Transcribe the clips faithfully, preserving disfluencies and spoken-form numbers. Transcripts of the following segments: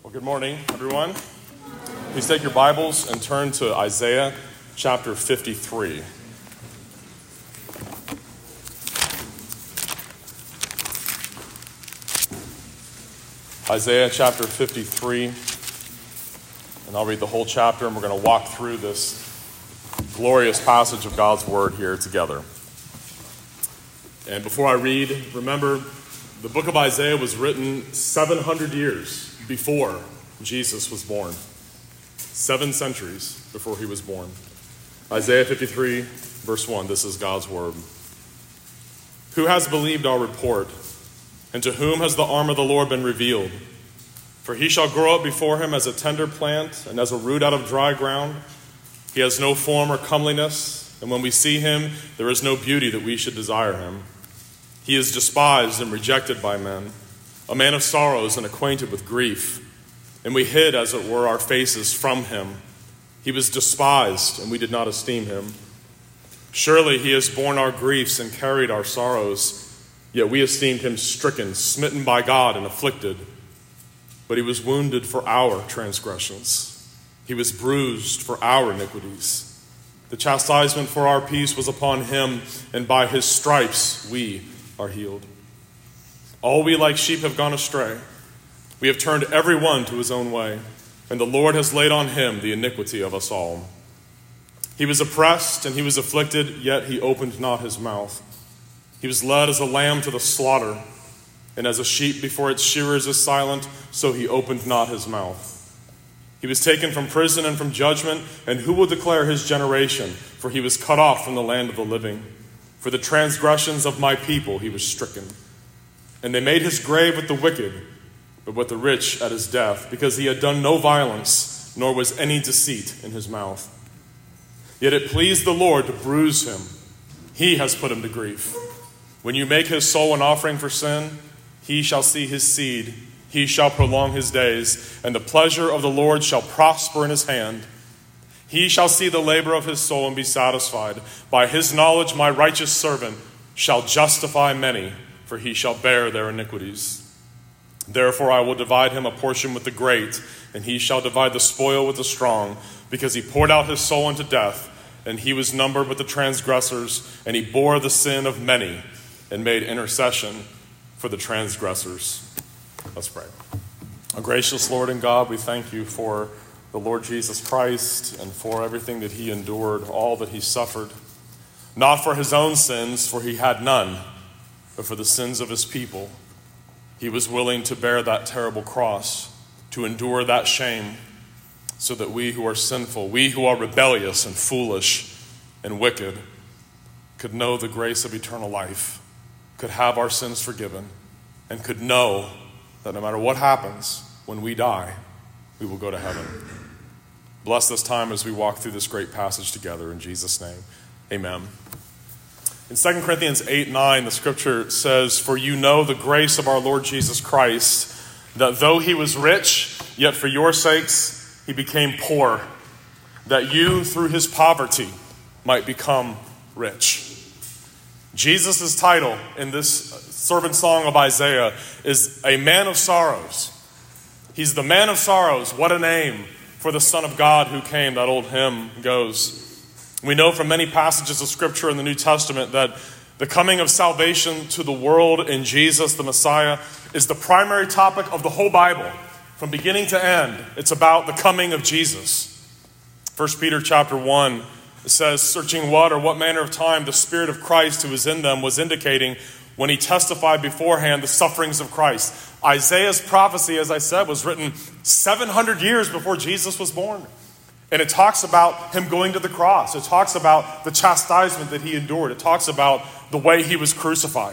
Well, good morning, everyone. Please take your Bibles and turn to Isaiah chapter fifty-three. Isaiah chapter fifty-three, and I'll read the whole chapter, and we're going to walk through this glorious passage of God's Word here together. And before I read, remember, the book of Isaiah was written seven hundred years before Jesus was born. Seven centuries before he was born. Isaiah fifty-three, verse one, this is God's Word. Who has believed our report? And to whom has the arm of the Lord been revealed? For he shall grow up before him as a tender plant and as a root out of dry ground. He has no form or comeliness, and when we see him, there is no beauty that we should desire him. He is despised and rejected by men, a man of sorrows and acquainted with grief. And we hid, as it were, our faces from him. He was despised, and we did not esteem him. Surely he has borne our griefs and carried our sorrows. Yet we esteemed him stricken, smitten by God, and afflicted. But he was wounded for our transgressions. He was bruised for our iniquities. The chastisement for our peace was upon him, and by his stripes we are healed. All we like sheep have gone astray. We have turned every one to his own way, and the Lord has laid on him the iniquity of us all. He was oppressed and he was afflicted, yet he opened not his mouth. He was led as a lamb to the slaughter, and as a sheep before its shearers is silent, so he opened not his mouth. He was taken from prison and from judgment, and who will declare his generation? For he was cut off from the land of the living. For the transgressions of my people he was stricken. And they made his grave with the wicked, but with the rich at his death, because he had done no violence, nor was any deceit in his mouth. Yet it pleased the Lord to bruise him. He has put him to grief. When you make his soul an offering for sin, he shall see his seed. He shall prolong his days, and the pleasure of the Lord shall prosper in his hand. He shall see the labor of his soul and be satisfied. By his knowledge my righteous servant shall justify many, for he shall bear their iniquities. Therefore I will divide him a portion with the great, and he shall divide the spoil with the strong, because he poured out his soul unto death, and he was numbered with the transgressors, and he bore the sin of many, and made intercession for the transgressors. Let's pray. Our gracious Lord and God, we thank you for the Lord Jesus Christ and for everything that he endured, all that he suffered, not for his own sins, for he had none, but for the sins of his people. He was willing to bear that terrible cross, to endure that shame, so that we who are sinful, we who are rebellious and foolish and wicked, could know the grace of eternal life, could have our sins forgiven, and could know that no matter what happens when we die, we will go to heaven. Bless this time as we walk through this great passage together in Jesus' name. Amen. In Second Corinthians eight nine, the scripture says, "For you know the grace of our Lord Jesus Christ, that though he was rich, yet for your sakes he became poor, that you through his poverty might become rich." Jesus' title in this servant song of Isaiah is a man of sorrows. He's the man of sorrows. What a name for the Son of God who came, that old hymn goes. We know from many passages of Scripture in the New Testament that the coming of salvation to the world in Jesus, the Messiah, is the primary topic of the whole Bible. From beginning to end, it's about the coming of Jesus. First Peter chapter one says, "Searching what or what manner of time the Spirit of Christ who is in them was indicating when he testified beforehand the sufferings of Christ." Isaiah's prophecy, as I said, was written seven hundred years before Jesus was born. And it talks about him going to the cross. It talks about the chastisement that he endured. It talks about the way he was crucified.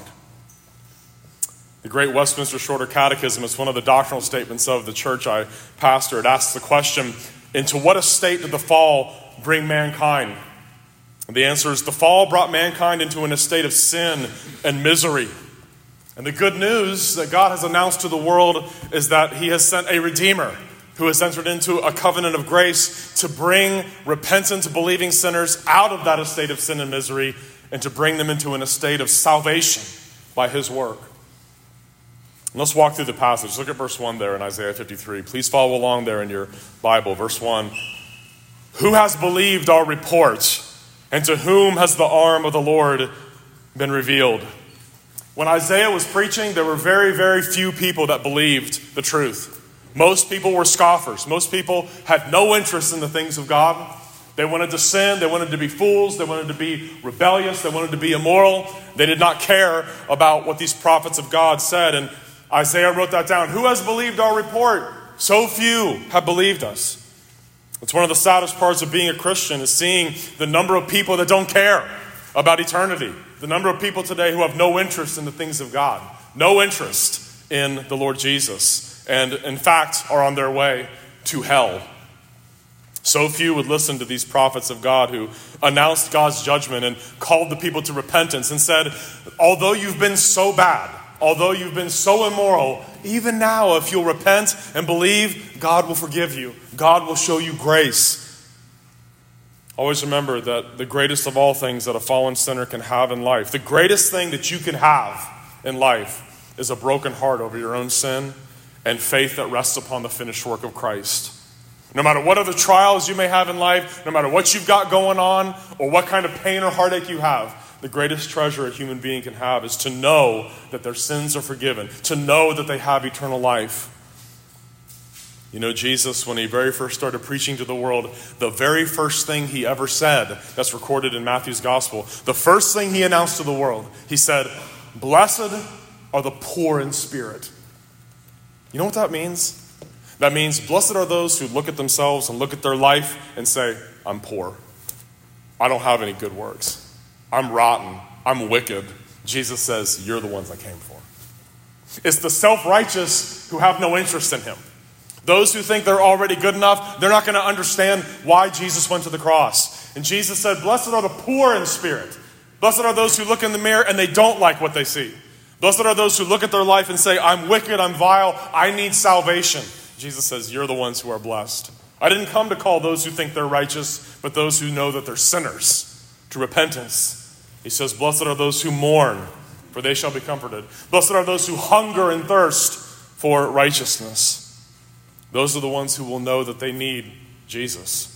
The great Westminster Shorter Catechism is one of the doctrinal statements of the church I pastor. It asks the question, into what estate did the fall bring mankind? And the answer is the fall brought mankind into an estate of sin and misery. And the good news that God has announced to the world is that he has sent a Redeemer who has entered into a covenant of grace to bring repentant, believing sinners out of that estate of sin and misery and to bring them into an estate of salvation by his work. And let's walk through the passage. Look at verse one there in Isaiah fifty-three. Please follow along there in your Bible. Verse one. Who has believed our report, and to whom has the arm of the Lord been revealed? When Isaiah was preaching, there were very, very few people that believed the truth. Most people were scoffers. Most people had no interest in the things of God. They wanted to sin. They wanted to be fools. They wanted to be rebellious. They wanted to be immoral. They did not care about what these prophets of God said. And Isaiah wrote that down. Who has believed our report? So few have believed us. It's one of the saddest parts of being a Christian is seeing the number of people that don't care about eternity. The number of people today who have no interest in the things of God. No interest in the Lord Jesus. And in fact are on their way to hell. So few would listen to these prophets of God who announced God's judgment and called the people to repentance and said, although you've been so bad, although you've been so immoral, even now if you'll repent and believe, God will forgive you. God will show you grace. Always remember that the greatest of all things that a fallen sinner can have in life, the greatest thing that you can have in life is a broken heart over your own sin and faith that rests upon the finished work of Christ. No matter what other trials you may have in life, no matter what you've got going on, or what kind of pain or heartache you have, the greatest treasure a human being can have is to know that their sins are forgiven, to know that they have eternal life. You know, Jesus, when he very first started preaching to the world, the very first thing he ever said, that's recorded in Matthew's gospel, the first thing he announced to the world, he said, blessed are the poor in spirit. You know what that means? That means blessed are those who look at themselves and look at their life and say, I'm poor. I don't have any good works. I'm rotten. I'm wicked. Jesus says, you're the ones I came for. It's the self-righteous who have no interest in him. Those who think they're already good enough, they're not going to understand why Jesus went to the cross. And Jesus said, blessed are the poor in spirit. Blessed are those who look in the mirror and they don't like what they see. Blessed are those who look at their life and say, I'm wicked, I'm vile, I need salvation. Jesus says, you're the ones who are blessed. I didn't come to call those who think they're righteous, but those who know that they're sinners to repentance. He says, blessed are those who mourn, for they shall be comforted. Blessed are those who hunger and thirst for righteousness. Those are the ones who will know that they need Jesus.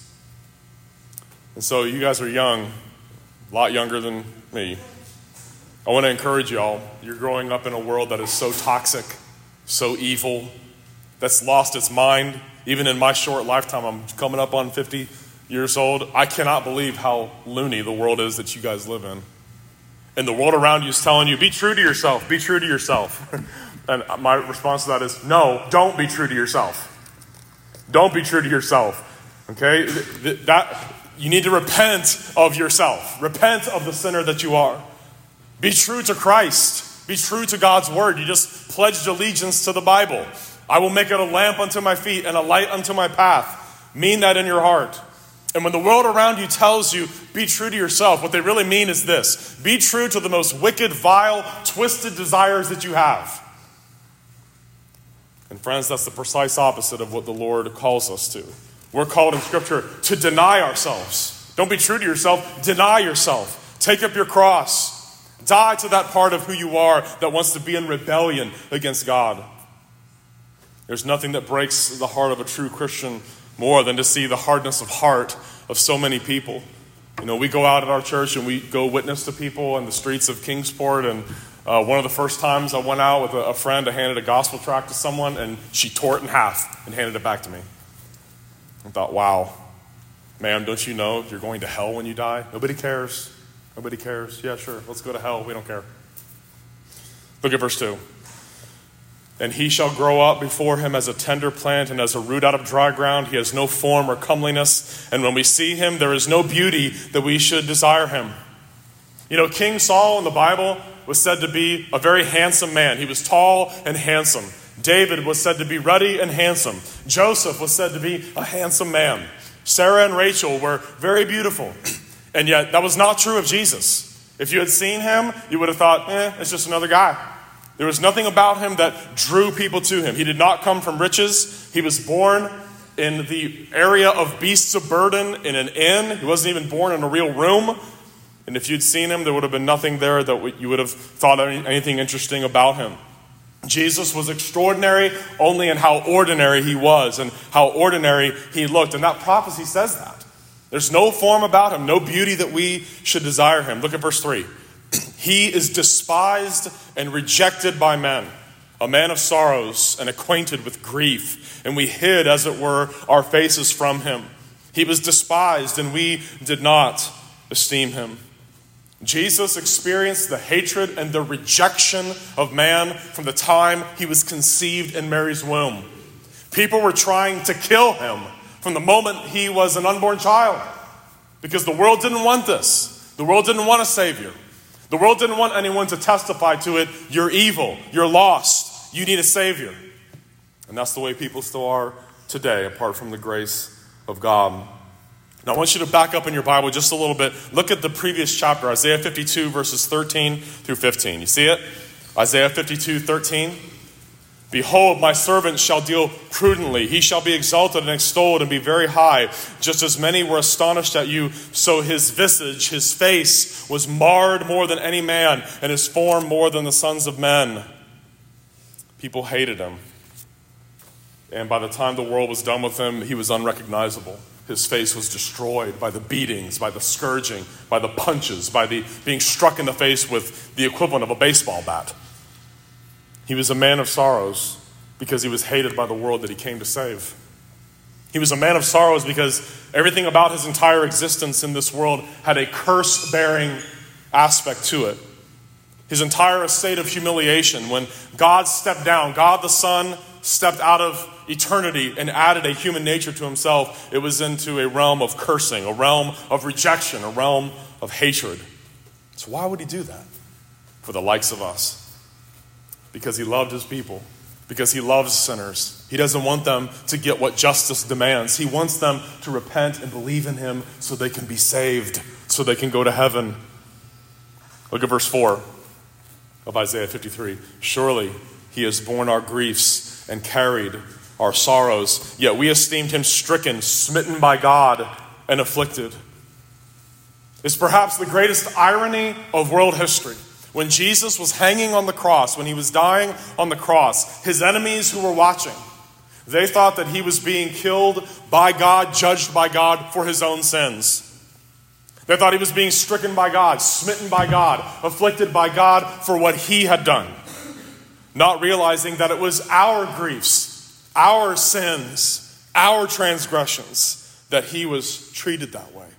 And so you guys are young, a lot younger than me. I want to encourage you all. You're growing up in a world that is so toxic, so evil, that's lost its mind. Even in my short lifetime, I'm coming up on fifty years old. I cannot believe how loony the world is that you guys live in. And the world around you is telling you, be true to yourself, be true to yourself. And my response to that is, no, don't be true to yourself. Don't be true to yourself. Okay? That, you need to repent of yourself. Repent of the sinner that you are. Be true to Christ. Be true to God's word. You just pledged allegiance to the Bible. I will make it a lamp unto my feet and a light unto my path. Mean that in your heart. And when the world around you tells you, be true to yourself, what they really mean is this. Be true to the most wicked, vile, twisted desires that you have. And friends, that's the precise opposite of what the Lord calls us to. We're called in Scripture to deny ourselves. Don't be true to yourself. Deny yourself. Take up your cross. Die to that part of who you are that wants to be in rebellion against God. There's nothing that breaks the heart of a true Christian more than to see the hardness of heart of so many people. You know, we go out at our church and we go witness to people in the streets of Kingsport. And uh, one of the first times I went out with a, a friend, I handed a gospel tract to someone and she tore it in half and handed it back to me. I thought, wow, ma'am, don't you know you're going to hell when you die? Nobody cares. Nobody cares. Yeah, sure, let's go to hell. We don't care. Look at verse two. And he shall grow up before him as a tender plant and as a root out of dry ground. He has no form or comeliness. And when we see him, there is no beauty that we should desire him. You know, King Saul in the Bible was said to be a very handsome man. He was tall and handsome. David was said to be ruddy and handsome. Joseph was said to be a handsome man. Sarah and Rachel were very beautiful. And yet, that was not true of Jesus. If you had seen him, you would have thought, eh, it's just another guy. There was nothing about him that drew people to him. He did not come from riches. He was born in the area of beasts of burden in an inn. He wasn't even born in a real room. And if you'd seen him, there would have been nothing there that you would have thought anything interesting about him. Jesus was extraordinary only in how ordinary he was and how ordinary he looked. And that prophecy says that. There's no form about him, no beauty that we should desire him. Look at verse three. He is despised and rejected by men, a man of sorrows and acquainted with grief. And we hid, as it were, our faces from him. He was despised and we did not esteem him. Jesus experienced the hatred and the rejection of man from the time he was conceived in Mary's womb. People were trying to kill him from the moment he was an unborn child, because the world didn't want this. The world didn't want a savior. The world didn't want anyone to testify to it. You're evil. You're lost. You need a savior. And that's the way people still are today, apart from the grace of God. Now I want you to back up in your Bible just a little bit. Look at the previous chapter, Isaiah fifty-two, verses thirteen through fifteen. You see it? Isaiah fifty-two, thirteen. Behold, my servant shall deal prudently. He shall be exalted and extolled and be very high. Just as many were astonished at you, so his visage, his face, was marred more than any man, and his form more than the sons of men. People hated him. And by the time the world was done with him, he was unrecognizable. His face was destroyed by the beatings, by the scourging, by the punches, by the being struck in the face with the equivalent of a baseball bat. He was a man of sorrows because he was hated by the world that he came to save. He was a man of sorrows because everything about his entire existence in this world had a curse-bearing aspect to it. His entire estate of humiliation, when God stepped down, God the Son stepped out of eternity and added a human nature to himself, it was into a realm of cursing, a realm of rejection, a realm of hatred. So why would he do that? For the likes of us. Because he loved his people. Because he loves sinners. He doesn't want them to get what justice demands. He wants them to repent and believe in him so they can be saved, so they can go to heaven. Look at verse four of Isaiah fifty-three. Surely he has borne our griefs and carried our sorrows, yet we esteemed him stricken, smitten by God, and afflicted. It's perhaps the greatest irony of world history. When Jesus was hanging on the cross, when he was dying on the cross, his enemies who were watching, they thought that he was being killed by God, judged by God for his own sins. They thought he was being stricken by God, smitten by God, afflicted by God for what he had done. Not realizing that it was our griefs, our sins, our transgressions that he was treated that way.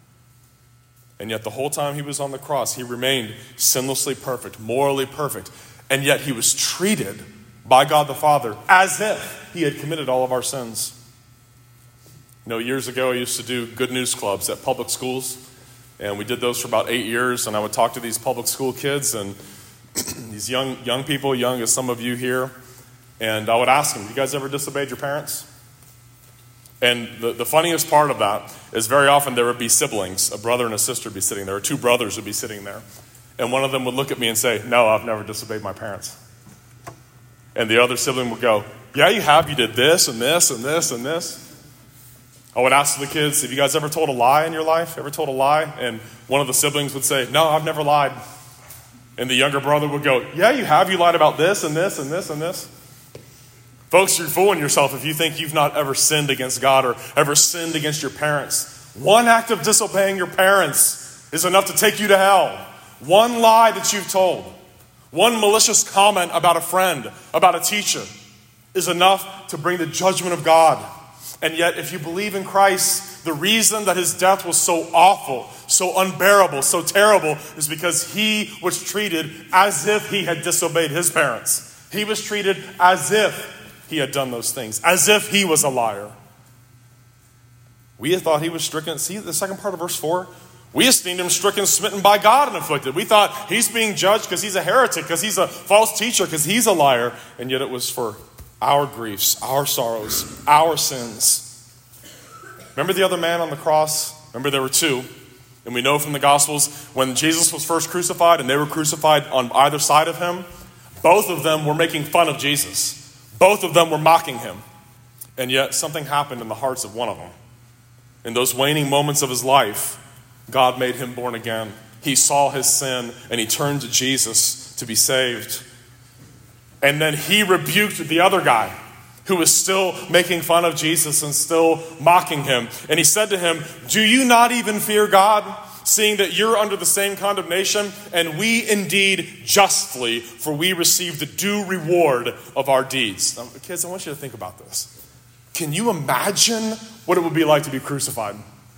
And yet the whole time he was on the cross, he remained sinlessly perfect, morally perfect. And yet he was treated by God the Father as if he had committed all of our sins. You know, years ago I used to do good news clubs at public schools. And we did those for about eight years. And I would talk to these public school kids and these young young people, young as some of you here. And I would ask them, you guys ever disobeyed your parents? And the, the funniest part of that is very often there would be siblings, a brother and a sister would be sitting there, or two brothers would be sitting there. And one of them would look at me and say, no, I've never disobeyed my parents. And the other sibling would go, yeah, you have. You did this and this and this and this. I would ask the kids, have you guys ever told a lie in your life? Ever told a lie? And one of the siblings would say, no, I've never lied. And the younger brother would go, yeah, you have. You lied about this and this and this and this. Folks, you're fooling yourself if you think you've not ever sinned against God or ever sinned against your parents. One act of disobeying your parents is enough to take you to hell. One lie that you've told, one malicious comment about a friend, about a teacher, is enough to bring the judgment of God. And yet, if you believe in Christ, the reason that his death was so awful, so unbearable, so terrible, is because he was treated as if he had disobeyed his parents. He was treated as if he had done those things, as if he was a liar. We had thought he was stricken. See the second part of verse four? We esteemed him stricken, smitten by God, and afflicted. We thought he's being judged because he's a heretic, because he's a false teacher, because he's a liar. And yet it was for our griefs, our sorrows, our sins. Remember the other man on the cross? Remember there were two. And we know from the Gospels, when Jesus was first crucified and they were crucified on either side of him, both of them were making fun of Jesus. Both of them were mocking him. And yet something happened in the hearts of one of them. In those waning moments of his life, God made him born again. He saw his sin and he turned to Jesus to be saved. And then he rebuked the other guy who was still making fun of Jesus and still mocking him. And he said to him, "Do you not even fear God, seeing that you're under the same condemnation? And we indeed justly, for we receive the due reward of our deeds." Now, kids, I want you to think about this. Can you imagine what it would be like to be crucified?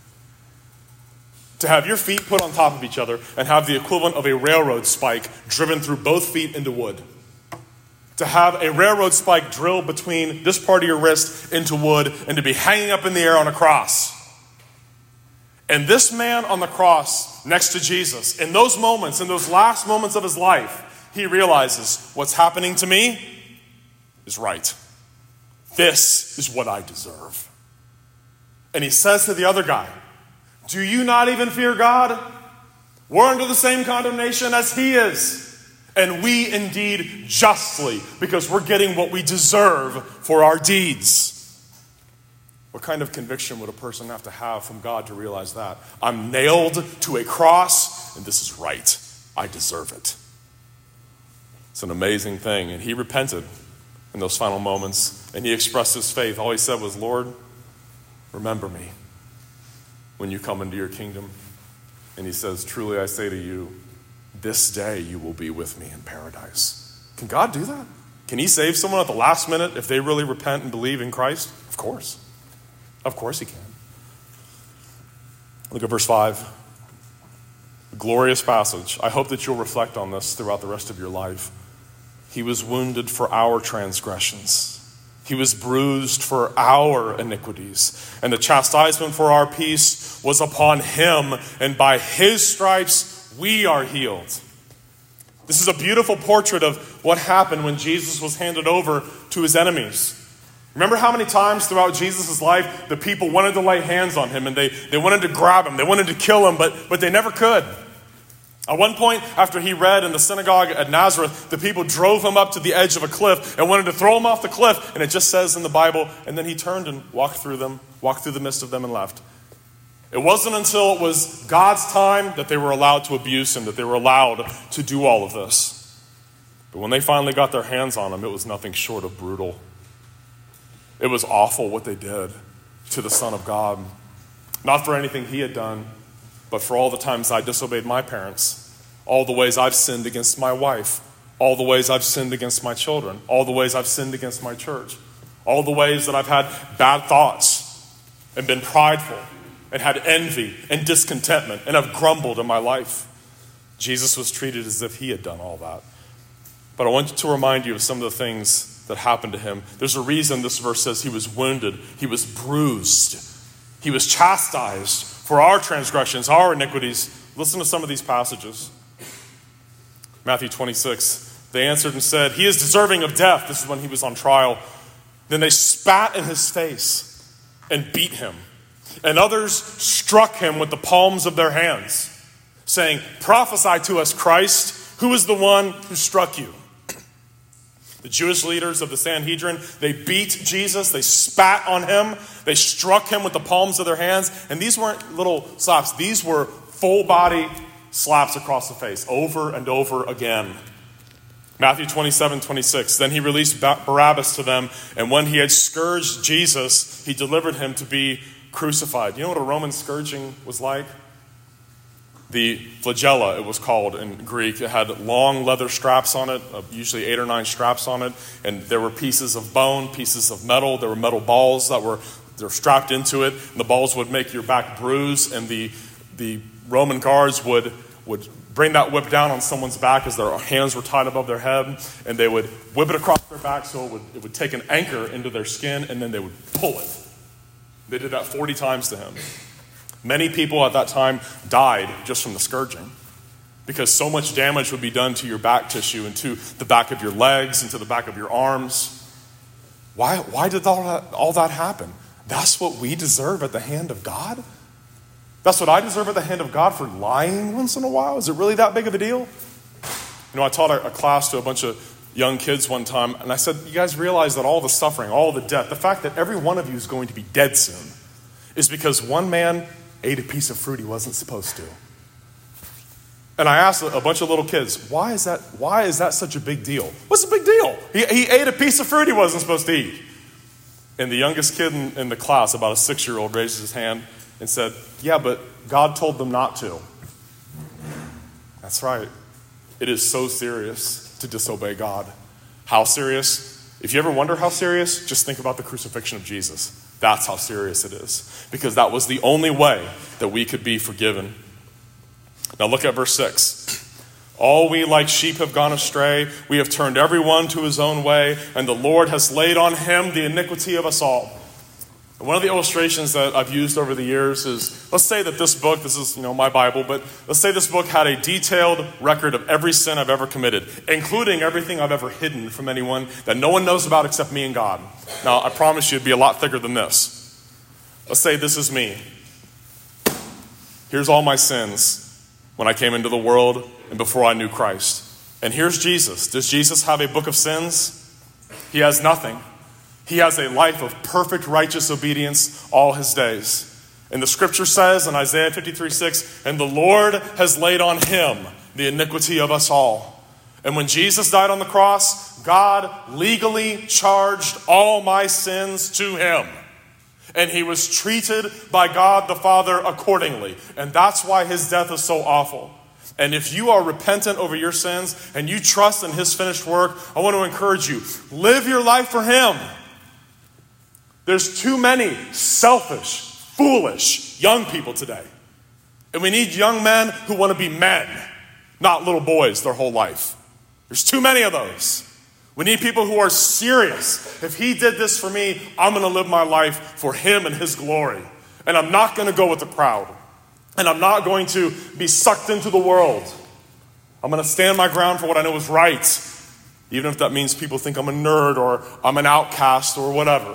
To have your feet put on top of each other and have the equivalent of a railroad spike driven through both feet into wood. To have a railroad spike drilled between this part of your wrist into wood and to be hanging up in the air on a cross. And this man on the cross next to Jesus, in those moments, in those last moments of his life, he realizes what's happening to me is right. This is what I deserve. And he says to the other guy, "Do you not even fear God? We're under the same condemnation as he is. And we indeed justly, because we're getting what we deserve for our deeds." What kind of conviction would a person have to have from God to realize that? I'm nailed to a cross, and this is right. I deserve it. It's an amazing thing. And he repented in those final moments, and he expressed his faith. All he said was, "Lord, remember me when you come into your kingdom." And he says, "Truly I say to you, this day you will be with me in paradise." Can God do that? Can he save someone at the last minute if they really repent and believe in Christ? Of course. Of course he can. Look at verse five. A glorious passage. I hope that you'll reflect on this throughout the rest of your life. He was wounded for our transgressions. He was bruised for our iniquities. And the chastisement for our peace was upon him. And by his stripes we are healed. This is a beautiful portrait of what happened when Jesus was handed over to his enemies. Remember how many times throughout Jesus' life the people wanted to lay hands on him and they, they wanted to grab him, they wanted to kill him, but, but they never could. At one point, after he read in the synagogue at Nazareth, the people drove him up to the edge of a cliff and wanted to throw him off the cliff. And it just says in the Bible, and then he turned and walked through them, walked through the midst of them and left. It wasn't until it was God's time that they were allowed to abuse him, that they were allowed to do all of this. But when they finally got their hands on him, it was nothing short of brutal. It was awful what they did to the Son of God. Not for anything he had done, but for all the times I disobeyed my parents, all the ways I've sinned against my wife, all the ways I've sinned against my children, all the ways I've sinned against my church, all the ways that I've had bad thoughts and been prideful and had envy and discontentment and have grumbled in my life. Jesus was treated as if he had done all that. But I want to remind you of some of the things that happened to him. There's a reason this verse says he was wounded, he was bruised, he was chastised for our transgressions, our iniquities. Listen to some of these passages. Matthew twenty-six, they answered and said, "He is deserving of death." This is when he was on trial. Then they spat in his face and beat him. And others struck him with the palms of their hands, saying, "Prophesy to us, Christ, who is the one who struck you?" The Jewish leaders of the Sanhedrin, they beat Jesus, they spat on him, they struck him with the palms of their hands. And these weren't little slaps, these were full body slaps across the face, over and over again. Matthew twenty-seven, twenty-six, then he released Barabbas to them, and when he had scourged Jesus, he delivered him to be crucified. You know what a Roman scourging was like? The flagella, it was called in Greek. It had long leather straps on it, uh, usually eight or nine straps on it. And there were pieces of bone, pieces of metal. There were metal balls that were, they were strapped into it. And the balls would make your back bruise. And the the Roman guards would, would bring that whip down on someone's back as their hands were tied above their head. And they would whip it across their back so it would, it would take an anchor into their skin. And then they would pull it. They did that forty times to him. Many people at that time died just from the scourging because so much damage would be done to your back tissue and to the back of your legs and to the back of your arms. Why, why did all that, all that happen? That's what we deserve at the hand of God? That's what I deserve at the hand of God for lying once in a while? Is it really that big of a deal? You know, I taught a, a class to a bunch of young kids one time, and I said, you guys realize that all the suffering, all the death, the fact that every one of you is going to be dead soon is because one man ate a piece of fruit he wasn't supposed to. And I asked a bunch of little kids, why is that, why is that such a big deal? What's the big deal? He, he ate a piece of fruit he wasn't supposed to eat. And the youngest kid in, in the class, about a six-year-old, raises his hand and said, yeah, but God told them not to. That's right. It is so serious to disobey God. How serious? If you ever wonder how serious, just think about the crucifixion of Jesus. That's how serious it is. Because that was the only way that we could be forgiven. Now look at verse six. All we like sheep have gone astray. We have turned everyone to his own way, and the Lord has laid on him the iniquity of us all. And one of the illustrations that I've used over the years is, let's say that this book, this is, you know, my Bible, but let's say this book had a detailed record of every sin I've ever committed, including everything I've ever hidden from anyone that no one knows about except me and God. Now, I promise you it'd be a lot thicker than this. Let's say this is me. Here's all my sins when I came into the world and before I knew Christ. And here's Jesus. Does Jesus have a book of sins? He has nothing. He has a life of perfect righteous obedience all his days. And the scripture says in Isaiah fifty-three six, and the Lord has laid on him the iniquity of us all. And when Jesus died on the cross, God legally charged all my sins to him. And he was treated by God the Father accordingly. And that's why his death is so awful. And if you are repentant over your sins and you trust in his finished work, I want to encourage you, live your life for him. There's too many selfish, foolish young people today. And we need young men who want to be men, not little boys their whole life. There's too many of those. We need people who are serious. If he did this for me, I'm going to live my life for him and his glory. And I'm not going to go with the crowd. And I'm not going to be sucked into the world. I'm going to stand my ground for what I know is right, even if that means people think I'm a nerd or I'm an outcast or whatever.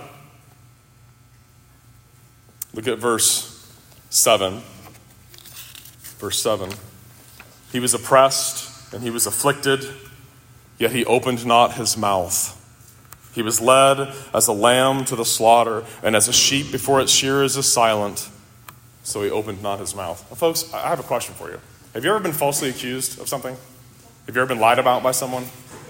Look at verse seven. Verse seven. He was oppressed and he was afflicted, yet he opened not his mouth. He was led as a lamb to the slaughter, and as a sheep before its shearers is silent, so he opened not his mouth. Well, folks, I have a question for you. Have you ever been falsely accused of something? Have you ever been lied about by someone?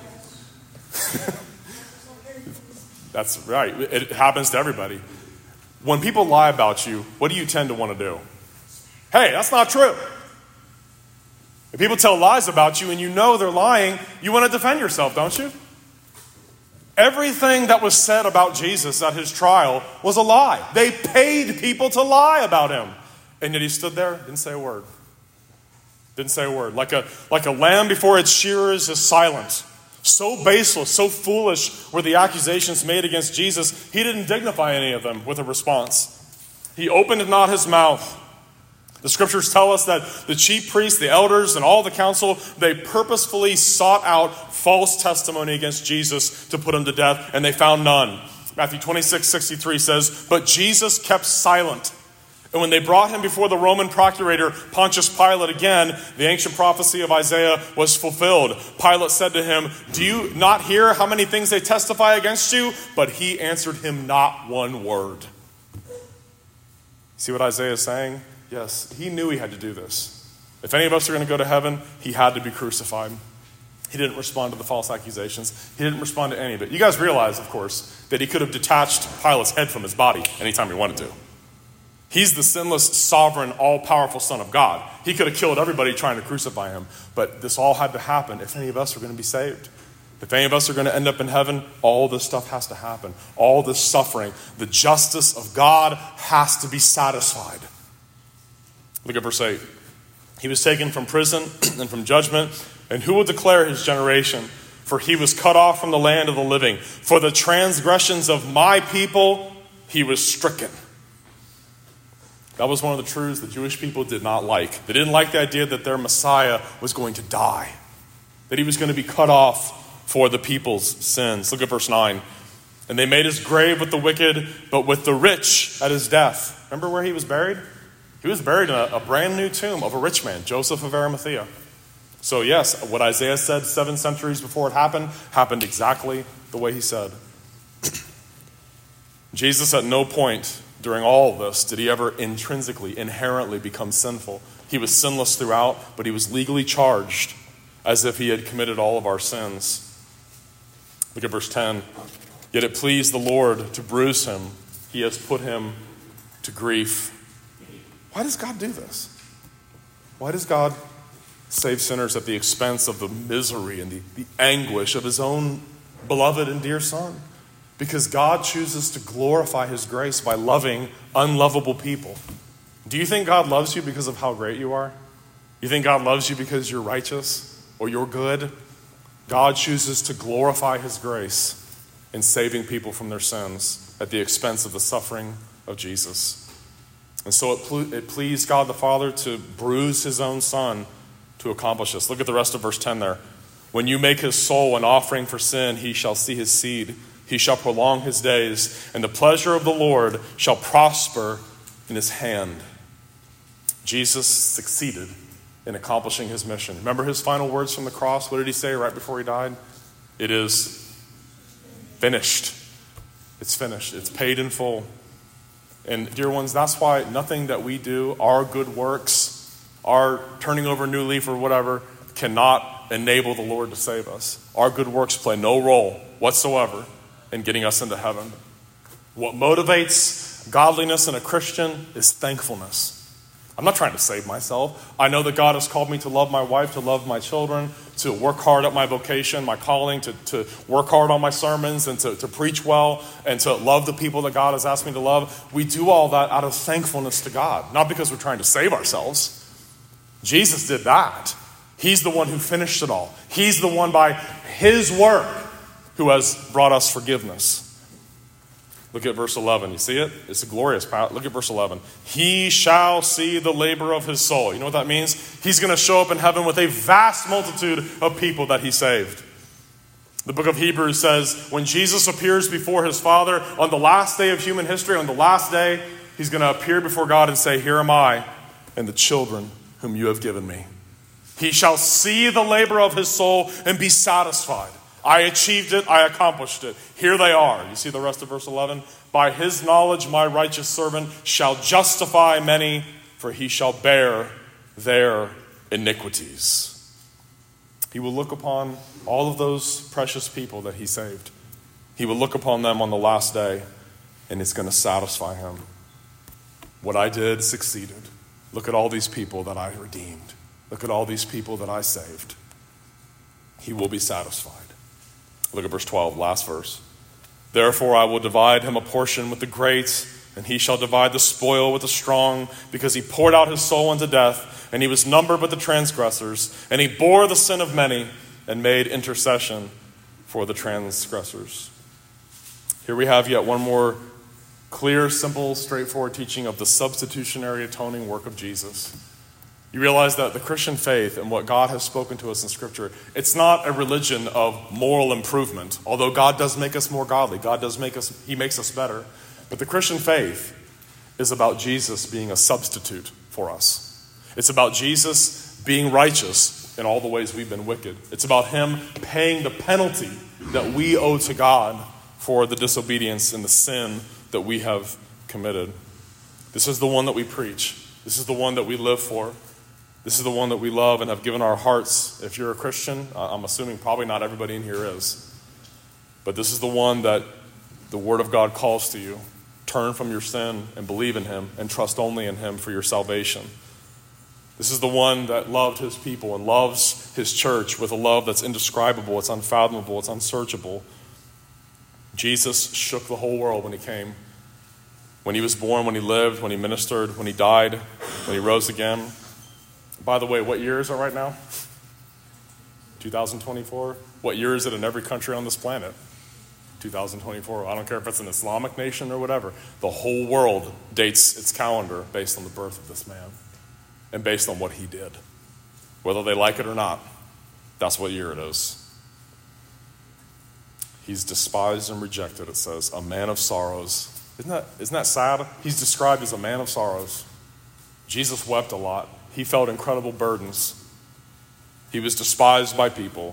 That's right. It happens to everybody. When people lie about you, what do you tend to want to do? Hey, that's not true. If people tell lies about you and you know they're lying, you want to defend yourself, don't you? Everything that was said about Jesus at his trial was a lie. They paid people to lie about him. And yet he stood there, didn't say a word. Didn't say a word. Like a, like a lamb before its shearers is silent. So baseless, so foolish were the accusations made against Jesus, he didn't dignify any of them with a response. He opened not his mouth. The scriptures tell us that the chief priests, the elders, and all the council, they purposefully sought out false testimony against Jesus to put him to death, and they found none. Matthew twenty-six sixty-three says, but Jesus kept silent. And when they brought him before the Roman procurator, Pontius Pilate, again, the ancient prophecy of Isaiah was fulfilled. Pilate said to him, do you not hear how many things they testify against you? But he answered him not one word. See what Isaiah is saying? Yes, he knew he had to do this. If any of us are going to go to heaven, he had to be crucified. He didn't respond to the false accusations. He didn't respond to any of it. You guys realize, of course, that he could have detached Pilate's head from his body anytime he wanted to. He's the sinless, sovereign, all-powerful Son of God. He could have killed everybody trying to crucify him. But this all had to happen if any of us are going to be saved. If any of us are going to end up in heaven, all this stuff has to happen. All this suffering, the justice of God has to be satisfied. Look at verse eight. He was taken from prison and from judgment, and who will declare his generation? For he was cut off from the land of the living. For the transgressions of my people, he was stricken. That was one of the truths the Jewish people did not like. They didn't like the idea that their Messiah was going to die, that he was going to be cut off for the people's sins. Look at verse nine. And they made his grave with the wicked, but with the rich at his death. Remember where he was buried? He was buried in a, a brand new tomb of a rich man, Joseph of Arimathea. So yes, what Isaiah said seven centuries before it happened, happened exactly the way he said. Jesus at no point during all of this did he ever intrinsically, inherently become sinful. He was sinless throughout, but he was legally charged as if he had committed all of our sins. Look at verse ten. Yet it pleased the Lord to bruise him. He has put him to grief. Why does God do this? Why does God save sinners at the expense of the misery and the, the anguish of his own beloved and dear Son? Because God chooses to glorify his grace by loving unlovable people. Do you think God loves you because of how great you are? You think God loves you because you're righteous or you're good? God chooses to glorify his grace in saving people from their sins at the expense of the suffering of Jesus. And so it, ple- it pleased God the Father to bruise his own Son to accomplish this. Look at the rest of verse ten there. When you make his soul an offering for sin, he shall see his seed. He shall prolong his days, and the pleasure of the Lord shall prosper in his hand. Jesus succeeded in accomplishing his mission. Remember his final words from the cross? What did he say right before he died? It is finished. It's finished. It's paid in full. And dear ones, that's why nothing that we do, our good works, our turning over a new leaf or whatever, cannot enable the Lord to save us. Our good works play no role whatsoever in getting us into heaven. What motivates godliness in a Christian is thankfulness. I'm not trying to save myself. I know that God has called me to love my wife, to love my children, to work hard at my vocation, my calling, to, to work hard on my sermons, and to, to preach well, and to love the people that God has asked me to love. We do all that out of thankfulness to God, not because we're trying to save ourselves. Jesus did that. He's the one who finished it all. He's the one by his work who has brought us forgiveness. Look at verse eleven. You see it? It's a glorious part. Look at verse eleven. He shall see the labor of his soul. You know what that means? He's going to show up in heaven with a vast multitude of people that he saved. The book of Hebrews says when Jesus appears before his Father on the last day of human history, on the last day, he's going to appear before God and say, here am I and the children whom you have given me. He shall see the labor of his soul and be satisfied. I achieved it. I accomplished it. Here they are. You see the rest of verse eleven? By his knowledge, my righteous servant shall justify many, for he shall bear their iniquities. He will look upon all of those precious people that he saved. He will look upon them on the last day, and it's going to satisfy him. What I did succeeded. Look at all these people that I redeemed. Look at all these people that I saved. He will be satisfied. Look at verse twelve, last verse. Therefore I will divide him a portion with the great, and he shall divide the spoil with the strong, because he poured out his soul unto death, and he was numbered with the transgressors, and he bore the sin of many, and made intercession for the transgressors. Here we have yet one more clear, simple, straightforward teaching of the substitutionary atoning work of Jesus. You realize that the Christian faith and what God has spoken to us in Scripture, it's not a religion of moral improvement, although God does make us more godly. God does make us, he makes us better. But the Christian faith is about Jesus being a substitute for us. It's about Jesus being righteous in all the ways we've been wicked. It's about him paying the penalty that we owe to God for the disobedience and the sin that we have committed. This is the one that we preach. This is the one that we live for. This is the one that we love and have given our hearts. If you're a Christian, I'm assuming probably not everybody in here is. But this is the one that the Word of God calls to you. Turn from your sin and believe in him and trust only in him for your salvation. This is the one that loved his people and loves his church with a love that's indescribable, it's unfathomable, it's unsearchable. Jesus shook the whole world when he came. When he was born, when he lived, when he ministered, when he died, when he rose again. By the way, what year is it right now? two thousand twenty-four? What year is it in every country on this planet? two thousand twenty-four. I don't care if it's an Islamic nation or whatever. The whole world dates its calendar based on the birth of this man and based on what he did. Whether they like it or not, that's what year it is. He's despised and rejected, it says, a man of sorrows. Isn't that, isn't that sad? He's described as a man of sorrows. Jesus wept a lot. He felt incredible burdens. He was despised by people.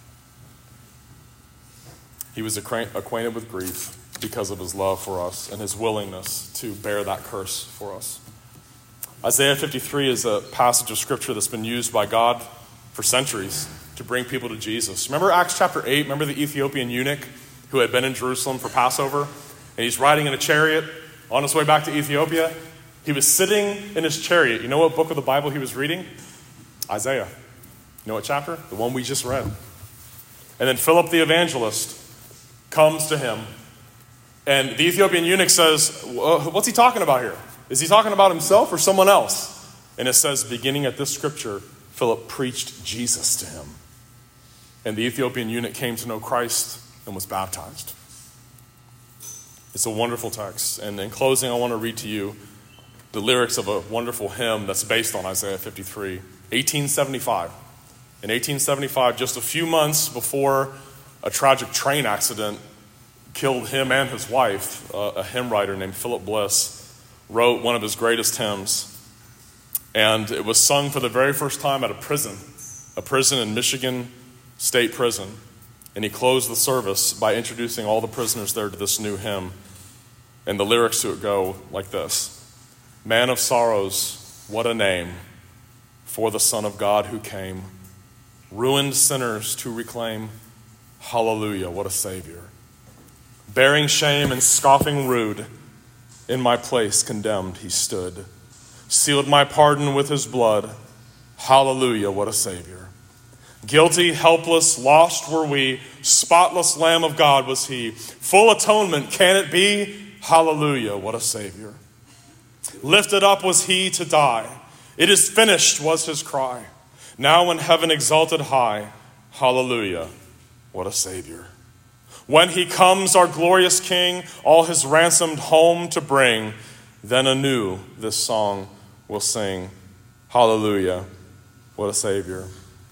He was acquainted with grief because of his love for us and his willingness to bear that curse for us. Isaiah fifty-three is a passage of Scripture that's been used by God for centuries. to bring people to Jesus. Remember Acts chapter eight? Remember the Ethiopian eunuch who had been in Jerusalem for Passover? And he's riding in a chariot on his way back to Ethiopia. He was sitting in his chariot. You know what book of the Bible he was reading? Isaiah. You know what chapter? The one we just read. And then Philip the evangelist comes to him. And the Ethiopian eunuch says, what's he talking about here? Is he talking about himself or someone else? And it says, beginning at this scripture, Philip preached Jesus to him. And the Ethiopian eunuch came to know Christ and was baptized. It's a wonderful text. And in closing, I want to read to you the lyrics of a wonderful hymn that's based on Isaiah fifty-three. eighteen seventy-five. In eighteen seventy-five, just a few months before a tragic train accident killed him and his wife, uh, a hymn writer named Philip Bliss wrote one of his greatest hymns. And it was sung for the very first time at a prison, a prison in Michigan State Prison. And he closed the service by introducing all the prisoners there to this new hymn. And the lyrics to it go like this. Man of sorrows, what a name for the Son of God who came, ruined sinners to reclaim. Hallelujah, what a Savior. Bearing shame and scoffing rude, in my place condemned he stood. Sealed my pardon with his blood. Hallelujah, what a Savior. Guilty, helpless, lost were we. Spotless Lamb of God was he. Full atonement, can it be? Hallelujah, what a Savior. Lifted up was he to die. It is finished was his cry. Now in heaven exalted high. Hallelujah, what a Savior. When he comes, our glorious King, all his ransomed home to bring, then anew this song will sing. Hallelujah, what a Savior.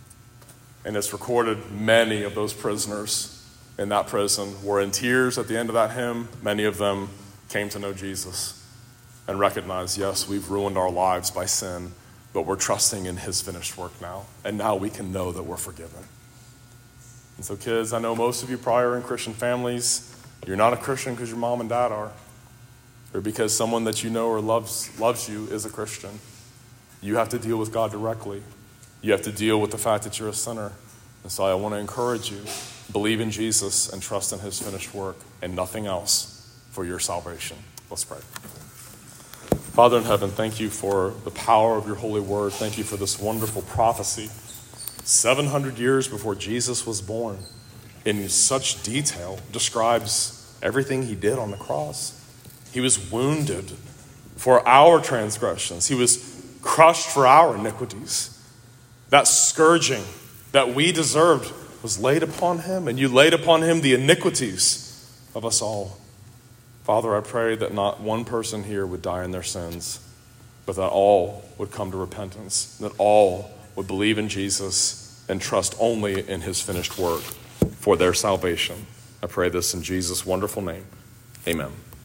And it's recorded many of those prisoners in that prison were in tears at the end of that hymn. Many of them came to know Jesus and recognized, yes, we've ruined our lives by sin, but we're trusting in his finished work now. And now we can know that we're forgiven. And so kids, I know most of you probably are in Christian families. You're not a Christian because your mom and dad are, or because someone that you know or loves loves you is a Christian. You have to deal with God directly. You have to deal with the fact that you're a sinner. And so I want to encourage you, believe in Jesus and trust in his finished work and nothing else for your salvation. Let's pray. Father in heaven, thank you for the power of your holy word. Thank you for this wonderful prophecy. seven hundred years before Jesus was born, in such detail, describes everything he did on the cross. He was wounded for our transgressions. He was crushed for our iniquities. That scourging that we deserved was laid upon him, and you laid upon him the iniquities of us all. Father, I pray that not one person here would die in their sins, but that all would come to repentance, that all would believe in Jesus and trust only in his finished work for their salvation. I pray this in Jesus' wonderful name. Amen.